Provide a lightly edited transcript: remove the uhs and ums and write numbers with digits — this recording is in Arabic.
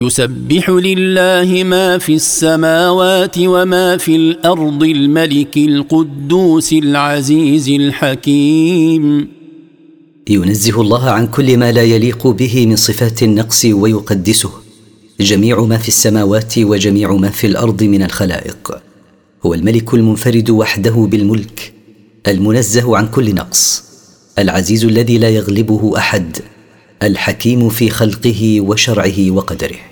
يسبح لله ما في السماوات وما في الأرض الملك القدوس العزيز الحكيم. ينزه الله عن كل ما لا يليق به من صفات النقص ويقدسه جميع ما في السماوات وجميع ما في الأرض من الخلائق. هو الملك المنفرد وحده بالملك، المنزه عن كل نقص، العزيز الذي لا يغلبه أحد، الحكيم في خلقه وشرعه وقدره.